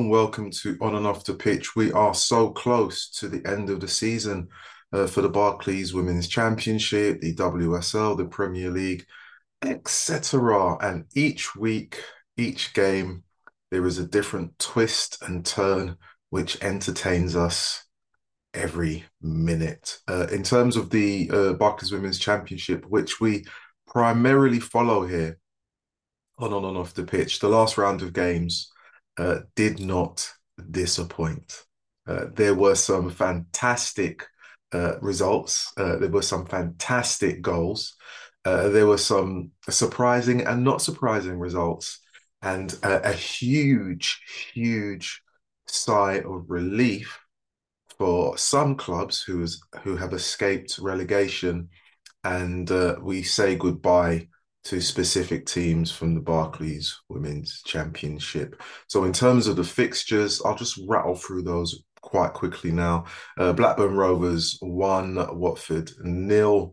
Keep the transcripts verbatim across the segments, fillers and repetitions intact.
and welcome to On and Off the Pitch. We are so close to the end of the season uh, for the Barclays Women's Championship, the W S L, the Premier League, et cetera. And each week, each game, there is a different twist and turn which entertains us every minute. Uh, in terms of the uh, Barclays Women's Championship, which we primarily follow here on On and Off the Pitch, the last round of games uh, did not disappoint. Uh, there were some fantastic uh, results. Uh, there were some fantastic goals. Uh, there were some surprising and not surprising results, and a, a huge, huge sigh of relief for some clubs who has, who have escaped relegation, and uh, we say goodbye to specific teams from the Barclays Women's Championship. So in terms of the fixtures, I'll just rattle through those quite quickly now. Uh, Blackburn Rovers one, Watford nil.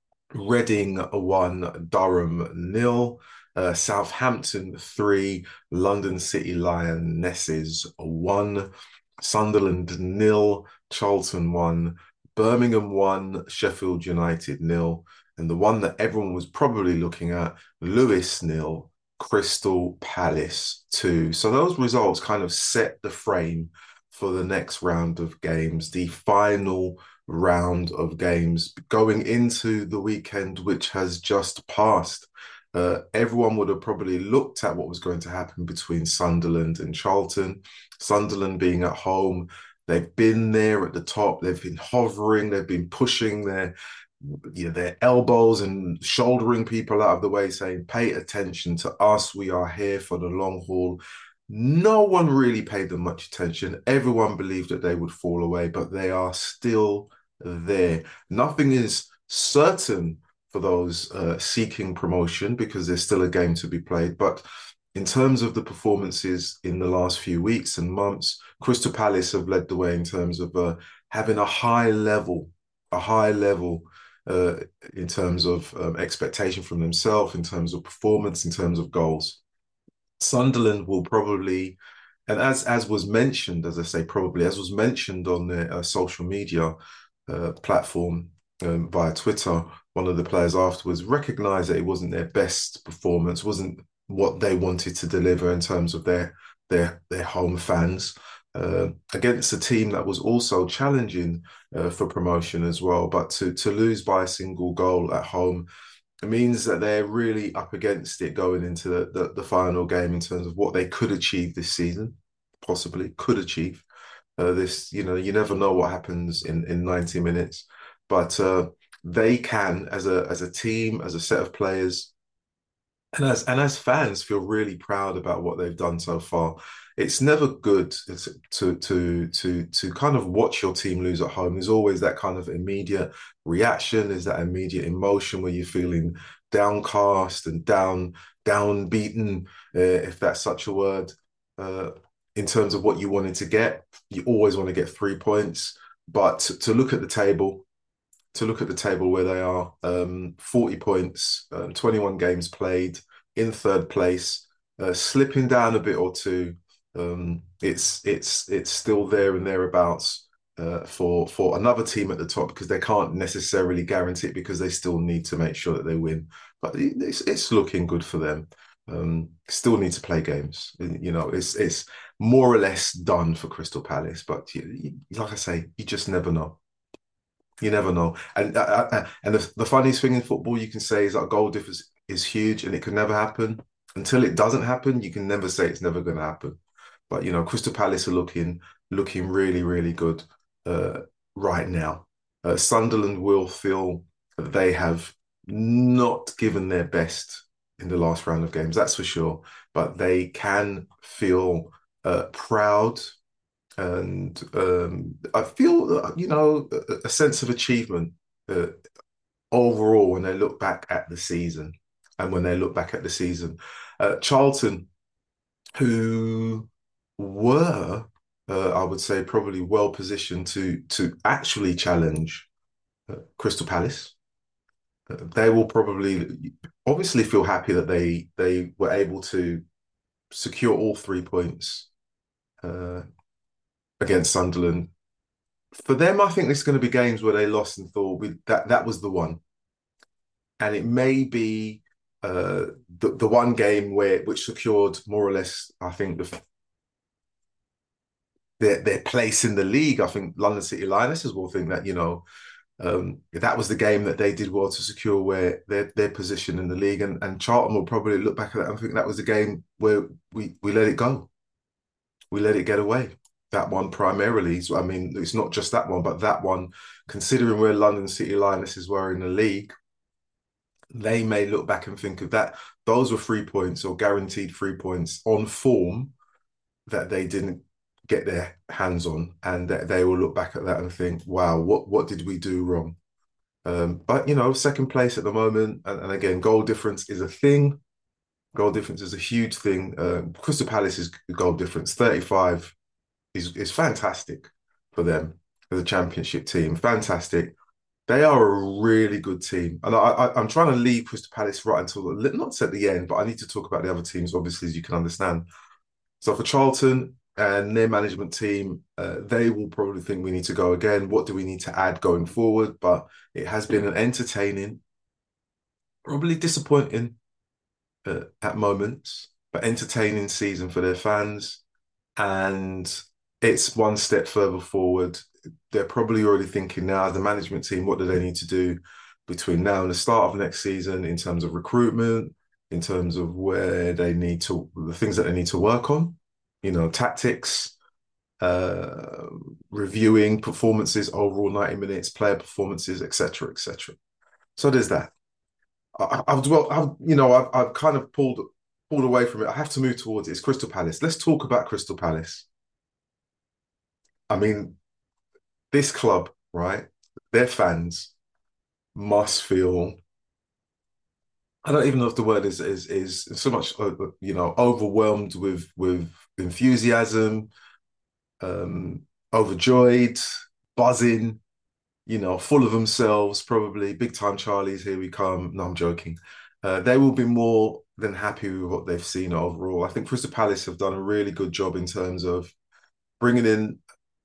Reading one, Durham nil. Uh, Southampton three, London City Lionesses one. Sunderland nil, Charlton one. Birmingham one, Sheffield United nil. And the one that everyone was probably looking at, Lewes nil, Crystal Palace two. So those results kind of set the frame for the next round of games, the final round of games going into the weekend, which has just passed. Uh, everyone would have probably looked at what was going to happen between Sunderland and Charlton. Sunderland being at home, they've been there at the top, they've been hovering, they've been pushing their you know, their elbows and shouldering people out of the way, saying, pay attention to us. We are here for the long haul. No one really paid them much attention. Everyone believed that they would fall away, but they are still there. Nothing is certain for those uh, seeking promotion because there's still a game to be played. But in terms of the performances in the last few weeks and months, Crystal Palace have led the way in terms of uh, having a high level, a high level Uh, in terms of um, expectation from themselves, in terms of performance, in terms of goals. Sunderland will probably, and as as was mentioned, as I say, probably, as was mentioned on their uh, social media uh, platform um, via Twitter, one of the players afterwards recognised that it wasn't their best performance, wasn't what they wanted to deliver in terms of their their their home fans. Uh, against a team that was also challenging uh, for promotion as well. But to to lose by a single goal at home, it means that they're really up against it going into the, the, the final game in terms of what they could achieve this season, possibly could achieve. Uh, this, you know, you never know what happens in, in ninety minutes, but uh, they can, as a as a team, as a set of players, and as and as fans feel really proud about what they've done so far. It's never good to to to to kind of watch your team lose at home. There's always that kind of immediate reaction. There's that immediate emotion where you're feeling downcast and down down beaten, uh, if that's such a word. Uh, in terms of what you wanted to get, you always want to get three points. But to, to look at the table, to look at the table where they are, um, forty points, um, twenty-one games played, in third place, uh, slipping down a bit or two. Um, it's it's it's still there and thereabouts uh, for for another team at the top because they can't necessarily guarantee it because they still need to make sure that they win. But it's it's looking good for them. Um, still need to play games. You know, it's it's more or less done for Crystal Palace. But you, you, like I say, you just never know. You never know. And uh, uh, and the, the funniest thing in football you can say is that goal difference is huge and it can never happen. Until it doesn't happen, you can never say it's never going to happen. But you know, Crystal Palace are looking looking really, really good uh, right now. Uh, Sunderland will feel that they have not given their best in the last round of games, that's for sure. But they can feel uh, proud and um, I feel, uh, you know, a, a sense of achievement uh, overall when they look back at the season and when they look back at the season. Uh, Charlton, who were, uh, I would say, probably well positioned to to actually challenge uh, Crystal Palace. Uh, they will probably, obviously, feel happy that they they were able to secure all three points uh, against Sunderland. For them, I think there's going to be games where they lost and thought we, that that was the one, and it may be uh, the the one game where which secured more or less, I think, the, their their place in the league. I think London City Lionesses will think that you know um, that was the game that they did well to secure where their their position in the league, and and Charlton will probably look back at that and think that was the game where we we let it go, we let it get away. That one primarily. So, I mean, it's not just that one, but that one, considering where London City Lionesses were in the league, they may look back and think of that. Those were three points or guaranteed three points on form that they didn't get their hands on, and that they will look back at that and think, "Wow, what what did we do wrong?" Um, but you know, second place at the moment, and, and again, goal difference is a thing. Goal difference is a huge thing. Uh, Crystal Palace's goal difference, thirty-five, is is fantastic for them as a championship team. Fantastic. They are a really good team, and I, I, I'm trying to leave Crystal Palace right until the, not at the end, but I need to talk about the other teams, obviously, as you can understand. So for Charlton and their management team, uh, they will probably think we need to go again. What do we need to add going forward? But it has been an entertaining, probably disappointing uh, at moments, but entertaining season for their fans. And it's one step further forward. They're probably already thinking now, as the management team, what do they need to do between now and the start of next season in terms of recruitment, in terms of where they need to, the things that they need to work on, you know, tactics, uh, reviewing performances, overall ninety minutes, player performances, et cetera, et cetera. So there's that. I, I've well, I've you know, I've I've kind of pulled pulled away from it. I have to move towards it. It's Crystal Palace. Let's talk about Crystal Palace. I mean, this club, right? Their fans must feel. I don't even know if the word is is is so much, uh, you know, overwhelmed with with enthusiasm, um, overjoyed, buzzing, you know, full of themselves, probably big time Charlies. Here we come. No, I'm joking. Uh, they will be more than happy with what they've seen overall. I think Crystal Palace have done a really good job in terms of bringing in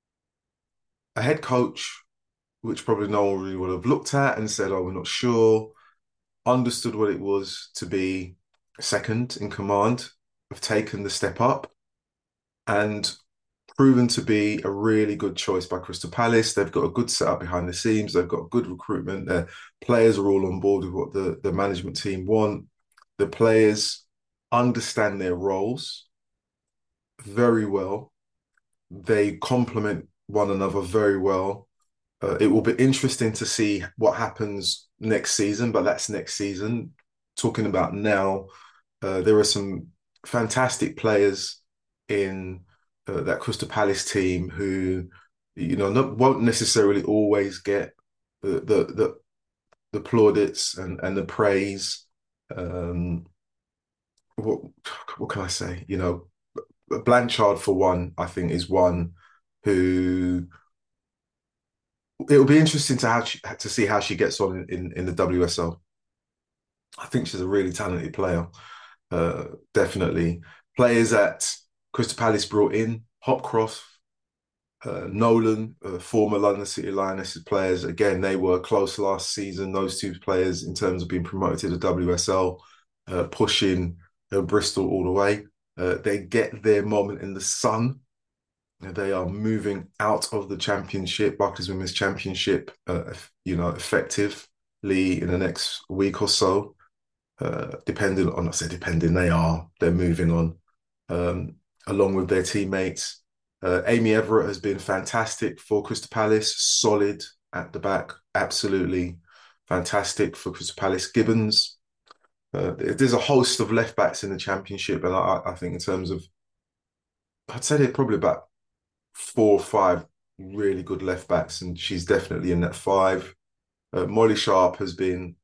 a head coach, which probably no one really would have looked at and said, "Oh, we're not sure." Understood what it was to be second in command, have taken the step up, and proven to be a really good choice by Crystal Palace. They've got a good setup behind the scenes. They've got good recruitment. Their players are all on board with what the, the management team want. The players understand their roles very well. They complement one another very well. Uh, it will be interesting to see what happens next season, but that's next season. Talking about now, uh, there are some fantastic players in uh, that Crystal Palace team who, you know, not, won't necessarily always get the the the, the plaudits and and the praise. Um, what what can I say? You know, Blanchard for one, I think is one who it'll be interesting to have to see how she gets on in, in the W S L. I think she's a really talented player. Uh, definitely. Players that Crystal Palace brought in, Hopcroft, uh, Nolan, uh, former London City Lionesses players. Again, they were close last season, those two players, in terms of being promoted to the W S L, uh, pushing uh, Bristol all the way. Uh, they get their moment in the sun. They are moving out of the championship, Barclays Women's Championship, uh, you know, effectively in the next week or so. Uh, depending on, I say depending, they are, they're moving on um, along with their teammates. Uh, Amy Everett has been fantastic for Crystal Palace, solid at the back, absolutely fantastic for Crystal Palace. Gibbons, uh, there's a host of left backs in the championship, and I, I think in terms of, I'd say they're probably about four or five really good left backs, and she's definitely in that five. Uh, Molly Sharp has been,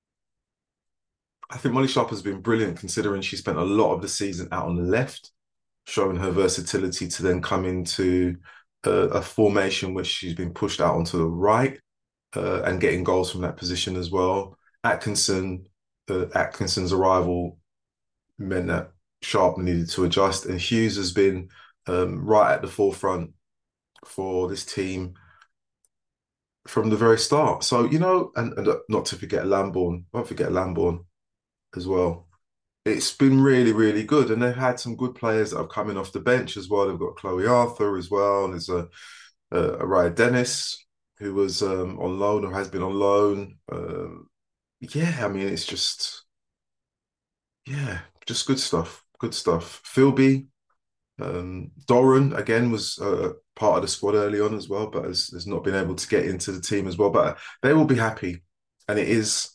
I think Molly Sharp has been brilliant considering she spent a lot of the season out on the left, showing her versatility to then come into a, a formation which she's been pushed out onto the right uh, and getting goals from that position as well. Atkinson, uh, Atkinson's arrival meant that Sharp needed to adjust, and Hughes has been um, right at the forefront for this team from the very start. So, you know, and, and not to forget Lambourne, don't forget Lambourne as well. It's been really, really good. And they've had some good players that have come in off the bench as well. They've got Chloe Arthur as well. And there's a, a, a Raya Dennis who was um, on loan or has been on loan. Um, yeah, I mean, it's just, yeah, just good stuff. Good stuff. Philby, um, Doran, again, was uh, part of the squad early on as well, but has, has not been able to get into the team as well. But they will be happy. And it is,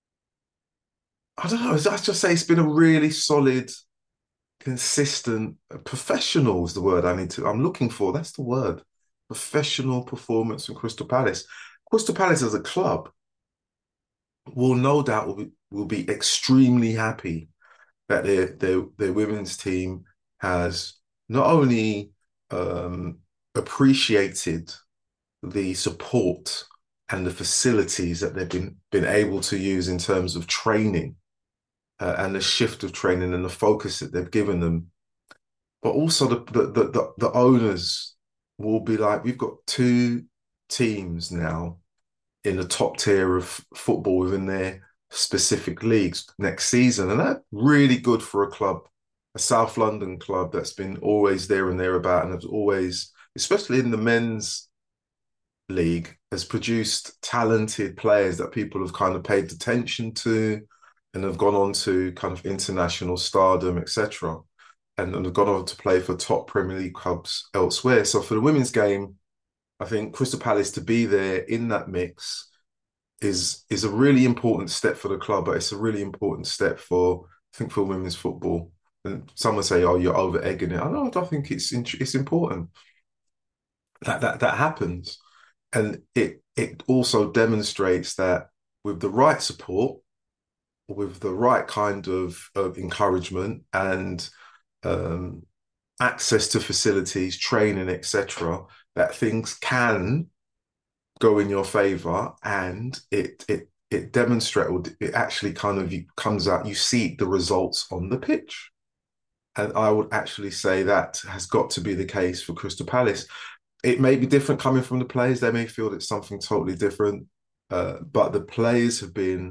I don't know, let's just say it's been a really solid consistent, professional is the word I need to, I'm looking for. That's the word. Professional performance from Crystal Palace. Crystal Palace as a club will no doubt will be, will be extremely happy that their, their, their women's team has not only um, appreciated the support and the facilities that they've been, been able to use in terms of training uh, and the shift of training and the focus that they've given them, but also the the the, the owners will be like, we've got two teams now in the top tier of football within their specific leagues next season, and that's really good for a club, a South London club that's been always there and thereabout, and has always, especially in the men's league, has produced talented players that people have kind of paid attention to and have gone on to kind of international stardom, et cetera, and, and have gone on to play for top Premier League clubs elsewhere. So for the women's game, I think Crystal Palace to be there in that mix is is a really important step for the club, but it's a really important step for, I think, for women's football. And someone say, "Oh, you're over egging it." I don't, I don't think it's it's important that that that happens, and it it also demonstrates that with the right support, with the right kind of, of encouragement and um, access to facilities, training, et cetera, that things can go in your favor, and it it it demonstrates, it actually kind of comes out, you see the results on the pitch. And I would actually say that has got to be the case for Crystal Palace. It may be different coming from the players. They may feel it's something totally different, uh, but the players have been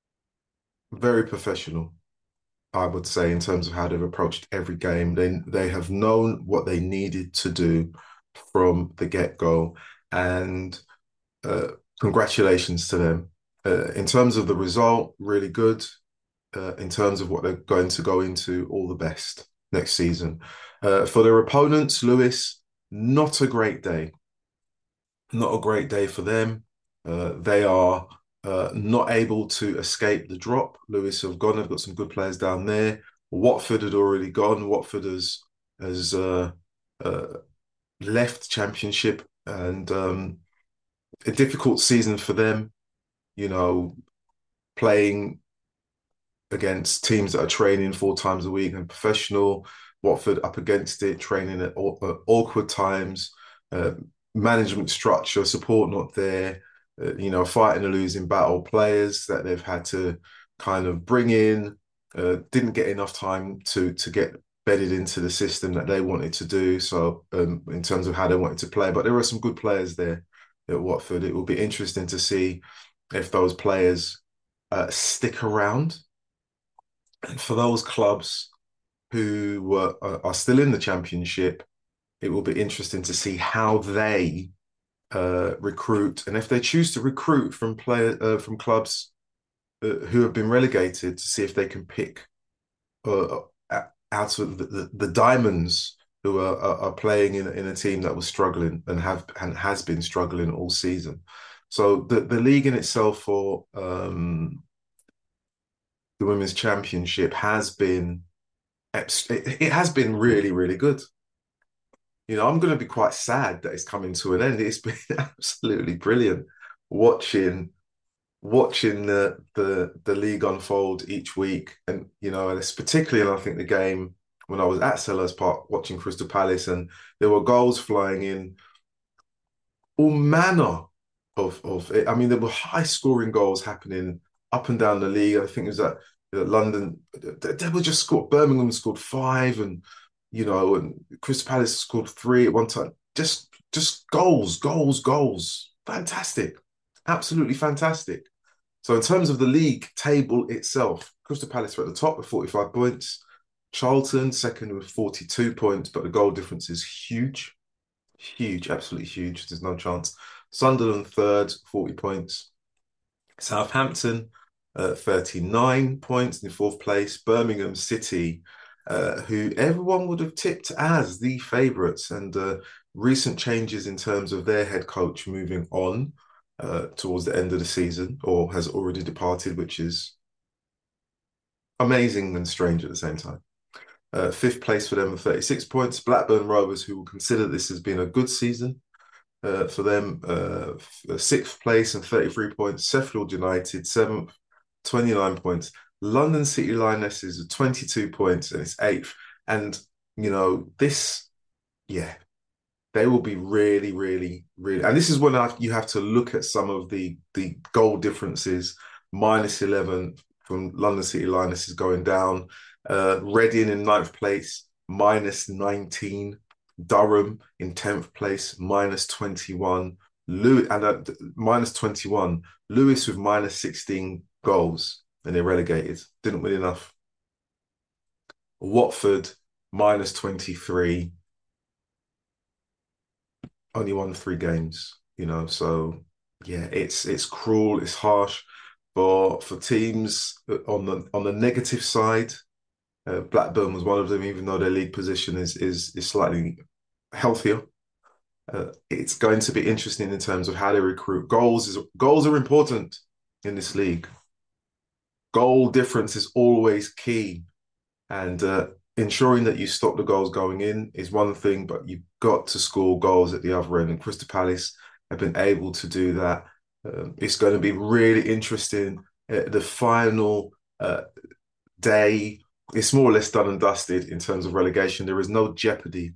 very professional, I would say, in terms of how they've approached every game. They they have known what they needed to do from the get-go, and uh, congratulations to them. Uh, in terms of the result, really good. Uh, in terms of what they're going to go into, all the best next season. Uh, for their opponents, Lewes, not a great day. Not a great day for them. Uh, they are uh, not able to escape the drop. Lewes have gone. They've got some good players down there. Watford had already gone. Watford has has uh, uh, left Championship, and um, a difficult season for them. You know, playing against teams that are training four times a week and professional. Watford up against it, training at, at awkward times. Uh, management structure, support not there. Uh, you know, fighting a losing battle. Players that they've had to kind of bring in, uh, didn't get enough time to to get bedded into the system that they wanted to do. So um, in terms of how they wanted to play, but there are some good players there at Watford. It will be interesting to see if those players uh, stick around. And for those clubs who were, are still in the Championship, it will be interesting to see how they uh, recruit, and if they choose to recruit from player uh, from clubs uh, who have been relegated, to see if they can pick uh, out of the, the, the diamonds who are, are, are playing in, in a team that was struggling and have and has been struggling all season. So the, the league in itself for um, the Women's Championship has been, it has been really, really good. You know, I'm going to be quite sad that it's coming to an end. It's been absolutely brilliant watching watching the the the league unfold each week, and you know, and it's particularly, and I think the game when I was at Selhurst Park watching Crystal Palace, and there were goals flying in, all manner of of. I mean, there were high scoring goals happening up and down the league. I think it was at London. They were just scored. Birmingham scored five, and you know, and Crystal Palace scored three at one time. Just, just goals, goals, goals. Fantastic, absolutely fantastic. So in terms of the league table itself, Crystal Palace are at the top with forty-five points. Charlton second with forty-two points, but the goal difference is huge, huge, absolutely huge. There's no chance. Sunderland third, forty points. Southampton, uh, thirty-nine points in fourth place. Birmingham City, uh, who everyone would have tipped as the favourites, and uh, recent changes in terms of their head coach moving on uh, towards the end of the season or has already departed, which is amazing and strange at the same time. Uh, fifth place for them with thirty-six points. Blackburn Rovers, who will consider this as being a good season, uh, for them, uh, sixth place and thirty-three points. Sheffield United, seventh, twenty-nine points. London City Lionesses with twenty-two points and it's eighth. And, you know, this, yeah, they will be really, really, really. And this is when I, you have to look at some of the, the goal differences. Minus eleven from London City Lionesses going down. Uh, Reading in ninth place, minus nineteen. Durham in tenth place, minus twenty-one. Lewis and uh, minus twenty-one. Lewis with minus sixteen goals, and they're relegated. Didn't win enough. Watford minus twenty-three. Only won three games, you know. So yeah, it's it's cruel, it's harsh. But for teams on the on the negative side, uh, Blackburn was one of them, even though their league position is is is slightly healthier. Uh, it's going to be interesting in terms of how they recruit. Goals is goals are important in this league. Goal difference is always key, and uh, ensuring that you stop the goals going in is one thing, but you've got to score goals at the other end. And Crystal Palace have been able to do that. Um, it's going to be really interesting. Uh, the final uh, day, it's more or less done and dusted in terms of relegation. There is no jeopardy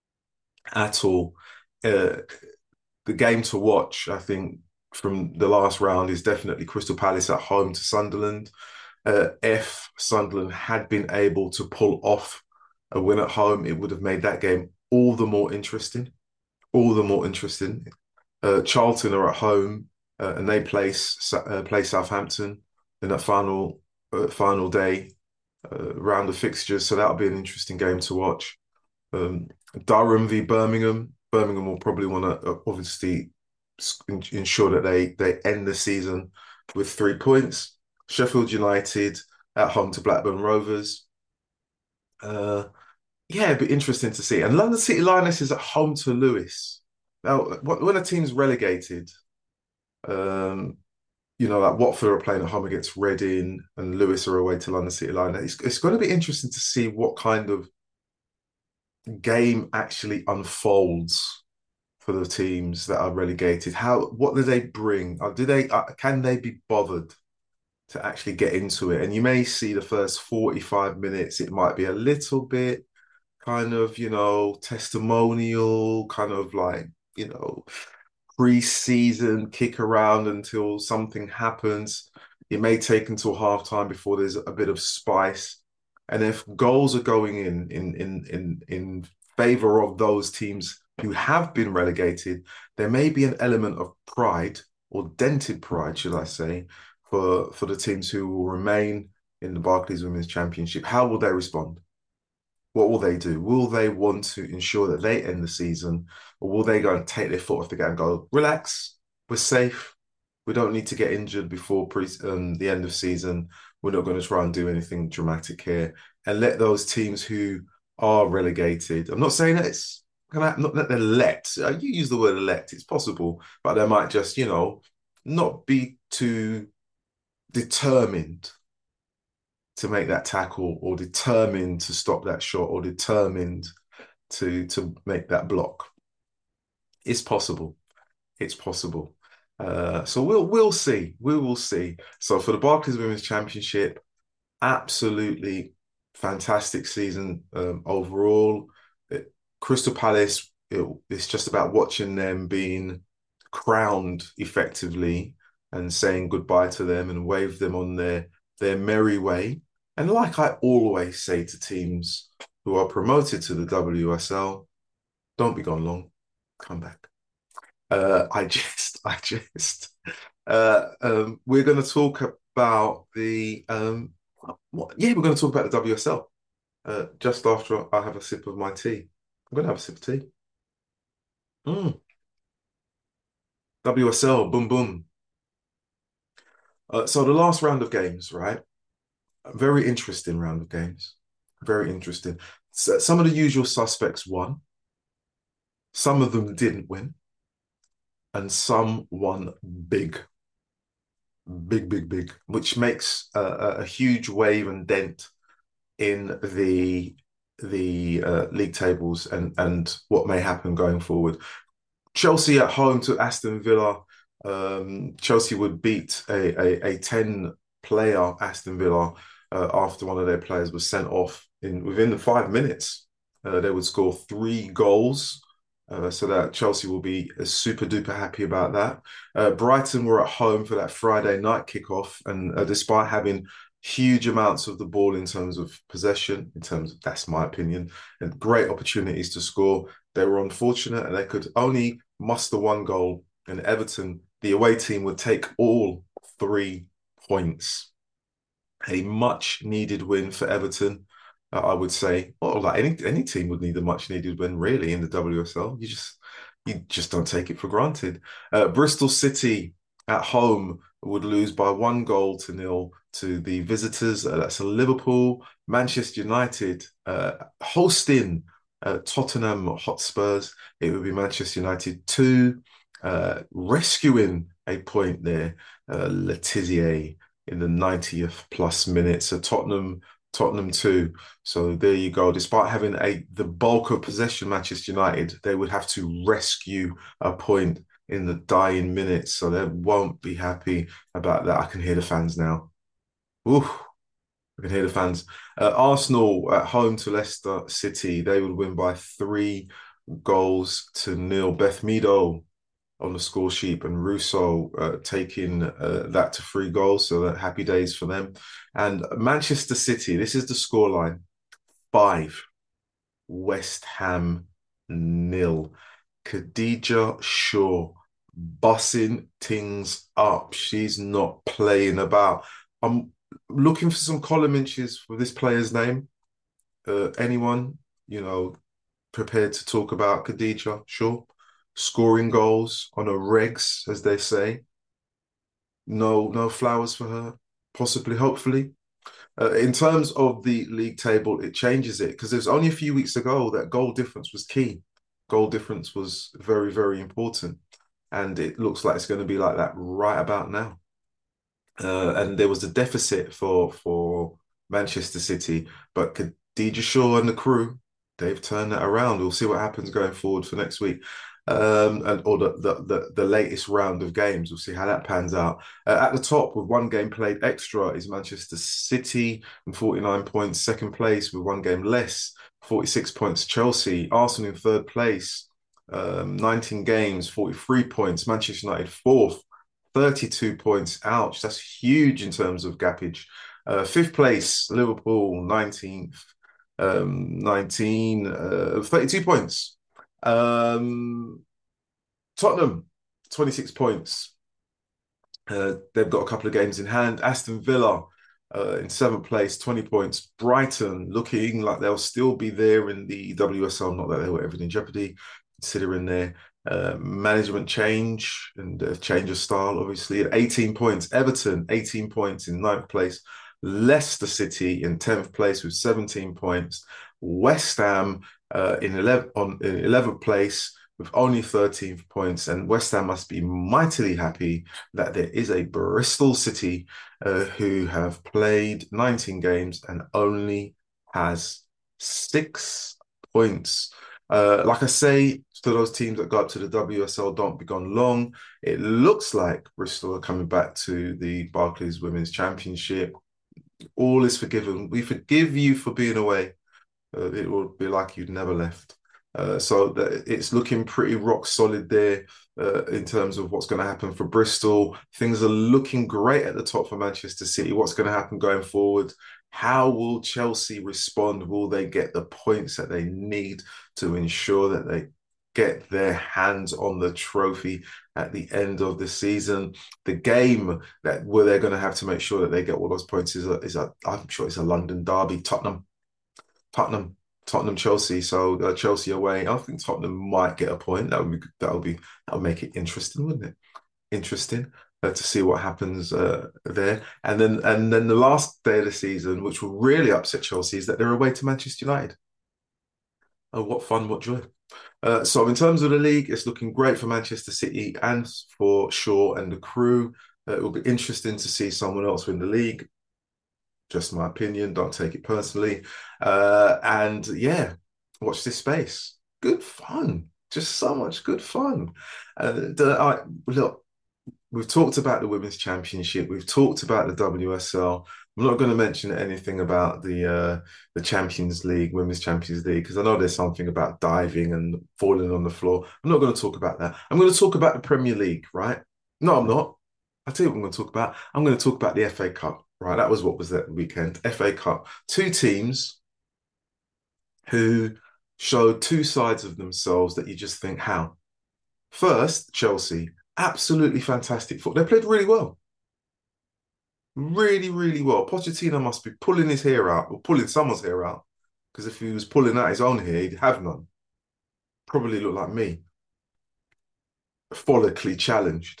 at all. Uh, the game to watch, I think, from the last round is definitely Crystal Palace at home to Sunderland. Uh, if Sunderland had been able to pull off a win at home, it would have made that game all the more interesting. All the more interesting. Uh, Charlton are at home uh, and they place uh, play Southampton in that final uh, final day uh, round of fixtures. So that'll be an interesting game to watch. Um, Durham v Birmingham. Birmingham will probably want to uh, obviously ensure that they they end the season with three points. Sheffield United at home to Blackburn Rovers. Uh, yeah, it'd be interesting to see. And London City Lionesses at home to Lewis. Now, when a team's relegated, um, you know, like Watford are playing at home against Reading and Lewis are away to London City Lionesses. It's, it's going to be interesting to see what kind of game actually unfolds for the teams that are relegated. How, what do they bring? Or do they, uh, can they be bothered to actually get into it? And you may see the first forty-five minutes, it might be a little bit kind of, you know, testimonial, kind of like, you know, pre-season kick around until something happens. It may take until half time before there's a bit of spice. And if goals are going in in in in in favor of those teams who have been relegated, there may be an element of pride or dented pride, should I say, for for the teams who will remain in the Barclays Women's Championship. How will they respond? What will they do? Will they want to ensure that they end the season, or will they go and take their foot off the gas and go, relax, we're safe, we don't need to get injured before pre um, the end of season. We're not going to try and do anything dramatic here, and let those teams who are relegated. I'm not saying that it's gonna not that they're let. Uh, you use the word elect. It's possible, but they might just, you know, not be too determined to make that tackle or determined to stop that shot or determined to to make that block. It's possible. It's possible. Uh, so we'll we'll see. We will see. So for the Barclays Women's Championship, absolutely fantastic season um, overall. It, Crystal Palace, it, it's just about watching them being crowned effectively and saying goodbye to them and wave them on their their merry way. And like I always say to teams who are promoted to the W S L, don't be gone long. Come back. Uh, I just, I just, uh, um, we're going to talk about the, um, what, yeah, we're going to talk about the W S L uh, just after I have a sip of my tea. I'm going to have a sip of tea. Mm, W S L, boom, boom. Uh, so the last round of games, right? A very interesting round of games. Very interesting. So some of the usual suspects won. Some of them didn't win. And some won big. Big, big, big, which makes a, a huge wave and dent in the the uh, league tables and and what may happen going forward. Chelsea at home to Aston Villa. Um, Chelsea would beat a, a, a ten player Aston Villa uh, after one of their players was sent off in within the five minutes. Uh, they would score three goals. Uh, so that Chelsea will be super duper happy about that. Uh, Brighton were at home for that Friday night kickoff, and uh, despite having huge amounts of the ball in terms of possession, in terms of that's my opinion, and great opportunities to score, they were unfortunate and they could only muster one goal. And Everton, the away team, would take all three points. A much needed win for Everton, uh, I would say. Or like any any team would need a much needed win, really, in the W S L. You just you just don't take it for granted. Uh, Bristol City at home would lose by one goal to nil to the visitors. Uh, that's a Liverpool. Manchester United uh, hosting uh, Tottenham Hotspurs. It would be Manchester United two, uh, rescuing a point there. Uh, Le Tissier in the ninetieth plus minutes. So Tottenham, Tottenham two. So there you go. Despite having a the bulk of possession, Manchester United, they would have to rescue a point in the dying minutes. So they won't be happy about that. I can hear the fans now. Ooh, I can hear the fans. Uh, Arsenal at home to Leicester City. They would win by three goals to nil. Beth Meadow on the score sheet, and Russo uh, taking uh, that to three goals. So that happy days for them. And Manchester City, this is the scoreline: five, West Ham nil. Khadija Shaw bussing things up. She's not playing about. I'm looking for some column inches for this player's name. Uh, anyone, you know, prepared to talk about Khadija Shaw? Scoring goals on a regs, as they say. No, no flowers for her. Possibly, hopefully. Uh, in terms of the league table, it changes it because it was only a few weeks ago that goal difference was key. Goal difference was very, very important. And it looks like it's going to be like that right about now. Uh, and there was a deficit for for Manchester City, but Khadija Shaw and the crew, they've turned that around. We'll see what happens going forward for next week. Um, and or the, the the the latest round of games. We'll see how that pans out. Uh, at the top, with one game played extra, is Manchester City and forty-nine points. Second place with one game less, forty-six points. Chelsea, Arsenal in third place, um, nineteen games, forty-three points. Manchester United fourth, thirty-two points. Ouch, that's huge in terms of gappage. Uh, fifth place, Liverpool, nineteenth, um, nineteen, uh, thirty-two points. Um, Tottenham, twenty-six points. Uh, they've got a couple of games in hand. Aston Villa uh, in seventh place, twenty points. Brighton looking like they'll still be there in the W S L, not that they were ever in jeopardy, considering their uh, management change and uh, change of style, obviously. At eighteen points. Everton, eighteen points in ninth place. Leicester City in tenth place with seventeen points. West Ham uh, in eleventh on in eleventh place with only thirteen points, and West Ham must be mightily happy that there is a Bristol City uh, who have played nineteen games and only has six points. Uh, like I say, to those teams that go up to the W S L, don't be gone long. It looks like Bristol are coming back to the Barclays Women's Championship. All is forgiven. We forgive you for being away. Uh, it will be like you'd never left. Uh, so that it's looking pretty rock solid there uh, in terms of what's going to happen for Bristol. Things are looking great at the top for Manchester City. What's going to happen going forward? How will Chelsea respond? Will they get the points that they need to ensure that they get their hands on the trophy at the end of the season? The game that where they're going to have to make sure that they get all those points is a, is a I'm sure it's a London derby. Tottenham, Tottenham, Tottenham, Chelsea. So uh, Chelsea away. I think Tottenham might get a point. That would be that would be that would make it interesting, wouldn't it? Interesting uh, to see what happens uh, there. And then and then the last day of the season, which will really upset Chelsea, is that they're away to Manchester United. Oh, what fun, what joy. Uh, so in terms of the league, it's looking great for Manchester City and for Shaw and the crew. Uh, it will be interesting to see someone else win the league. Just my opinion, don't take it personally. Uh, and yeah, watch this space. Good fun. Just so much good fun. Uh, the, I, look, we've talked about the Women's Championship. We've talked about the W S L. I'm not going to mention anything about the uh, the Champions League, Women's Champions League, because I know there's something about diving and falling on the floor. I'm not going to talk about that. I'm going to talk about the Premier League, right? No, I'm not. I'll tell you what I'm going to talk about. I'm going to talk about the F A Cup, right? That was what was that weekend. F A Cup. Two teams who showed two sides of themselves that you just think, how? First, Chelsea, absolutely fantastic football. They played really well. Really, really well. Pochettino must be pulling his hair out or pulling someone's hair out. Because if he was pulling out his own hair, he'd have none. Probably look like me. Follically challenged.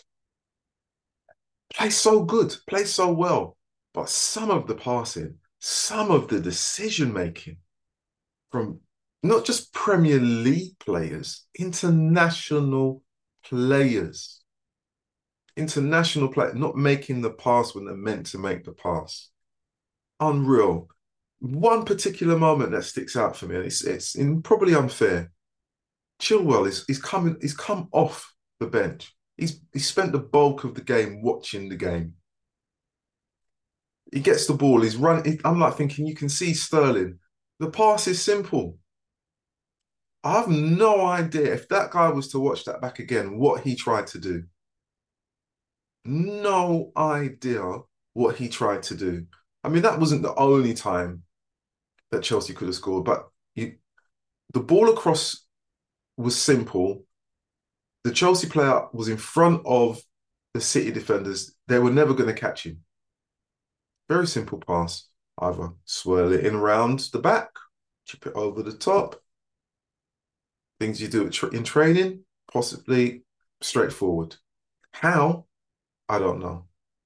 Play so good, play so well. But some of the passing, some of the decision making from not just Premier League players, international players international play, not making the pass when they're meant to make the pass. Unreal. One particular moment that sticks out for me, and it's it's in, probably unfair. Chilwell is he's coming, he's come off the bench. He's he spent the bulk of the game watching the game. He gets the ball, he's running. I'm like thinking, you can see Sterling. The pass is simple. I have no idea if that guy was to watch that back again, what he tried to do. No idea what he tried to do. I mean, that wasn't the only time that Chelsea could have scored, but you, the ball across was simple. The Chelsea player was in front of the City defenders. They were never going to catch him. Very simple pass. Either swirl it in around the back, chip it over the top. Things you do in training, possibly straightforward. How? I don't know.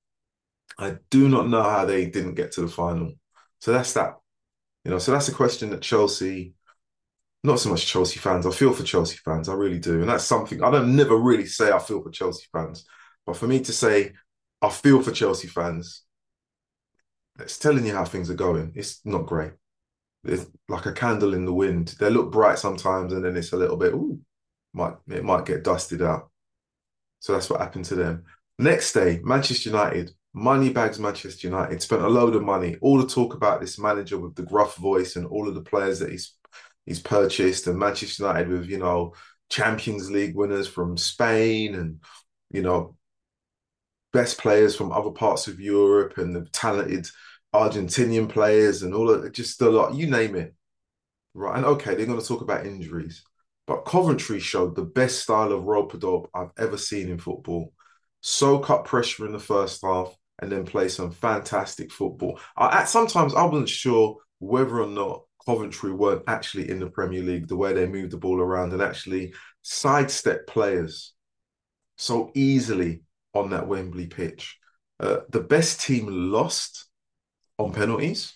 I do not know how they didn't get to the final. So that's that. You know, so that's a question that Chelsea, not so much Chelsea fans, I feel for Chelsea fans, I really do. And that's something I don't never really say I feel for Chelsea fans. But for me to say I feel for Chelsea fans, it's telling you how things are going. It's not great. It's like a candle in the wind. They look bright sometimes and then it's a little bit, ooh, might it might get dusted out. So that's what happened to them. Next day, Manchester United, money bags Manchester United, spent a load of money. All the talk about this manager with the gruff voice and all of the players that he's he's purchased, and Manchester United with, you know, Champions League winners from Spain and, you know, best players from other parts of Europe and the talented Argentinian players and all of just a lot, you name it. Right. And okay, they're going to talk about injuries. But Coventry showed the best style of rope-a-dope I've ever seen in football. Soak up pressure in the first half and then play some fantastic football. I, sometimes I wasn't sure whether or not Coventry weren't actually in the Premier League, the way they moved the ball around and actually sidestep players so easily on that Wembley pitch. Uh, the best team lost on penalties.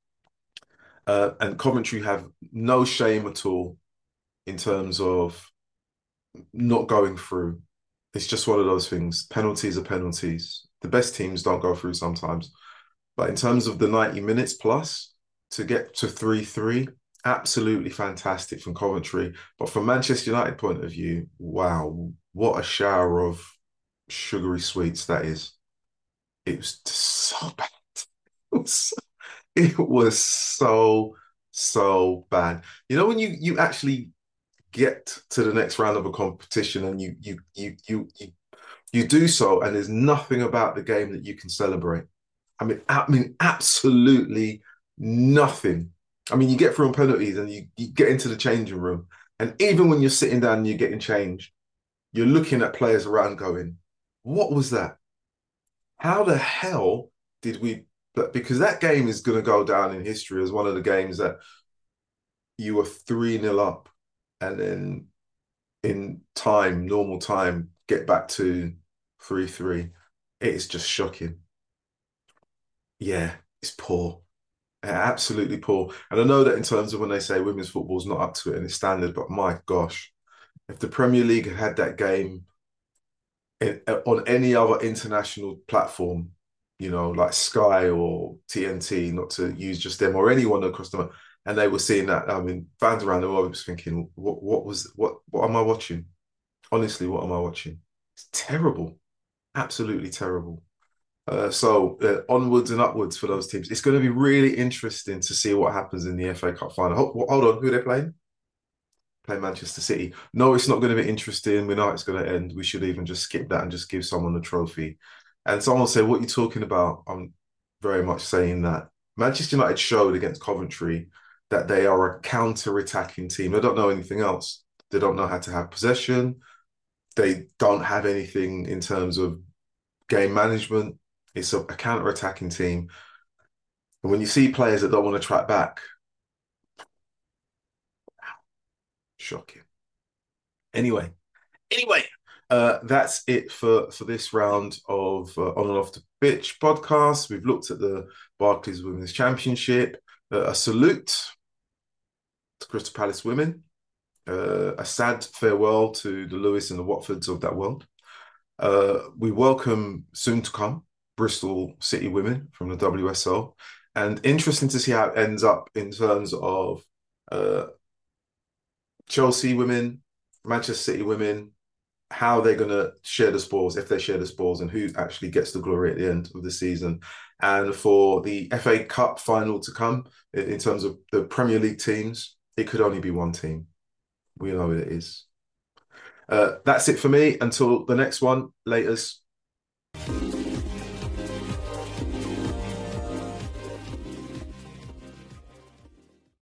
Uh, and Coventry have no shame at all in terms of not going through. It's just one of those things. Penalties are penalties. The best teams don't go through sometimes. But in terms of the ninety minutes plus to get to three three, absolutely fantastic from Coventry. But from Manchester United point of view, wow, what a shower of sugary sweets that is. It was so bad. It was, it was so, so bad. You know, when you you actually get to the next round of a competition and you you you you you, you do so and there's nothing about the game that you can celebrate. I mean, I mean, absolutely Nothing. I mean, you get through on penalties and you, you get into the changing room. And even when you're sitting down and you're getting changed, you're looking at players around going, what was that? How the hell did we? Because that game is going to go down in history as one of the games that you were three nil up and then in time, normal time, get back to three three. It is just shocking. Yeah, it's poor. Absolutely poor. And I know that in terms of when they say women's football's not up to it and it's standard, but my gosh, if the Premier League had had that game in, on any other international platform, you know, like Sky or T N T, not to use just them or anyone across the, and they were seeing that. I mean, fans around the world was thinking, what, what was, what, what am I watching? Honestly, what am I watching? It's terrible, absolutely terrible. Uh, so uh, onwards and upwards for those teams. It's going to be really interesting to see what happens in the F A Cup final. Hold, hold on, who are they playing? Play Manchester City. No, it's not going to be interesting. We know it's going to end. We should even just skip that and just give someone a trophy. And someone will say, what are you talking about? I'm very much saying that Manchester United showed against Coventry that they are a counter-attacking team. They don't know anything else. They don't know how to have possession. They don't have anything in terms of game management. It's a, a counter-attacking team. And when you see players that don't want to track back, shocking. Anyway, anyway, uh, that's it for for this round of uh, On and Off the Pitch podcast. We've looked at the Barclays Women's Championship. Uh, a salute to Crystal Palace women. Uh, a sad farewell to the Lewis and the Watfords of that world. Uh, we welcome soon to come Bristol City women from the W S L. And interesting to see how it ends up in terms of uh, Chelsea women, Manchester City women, how they're going to share the spoils, if they share the spoils, and who actually gets the glory at the end of the season. And for the F A Cup final to come, in terms of the Premier League teams, it could only be one team. We know it is. Uh, that's it for me. Until the next one, laters.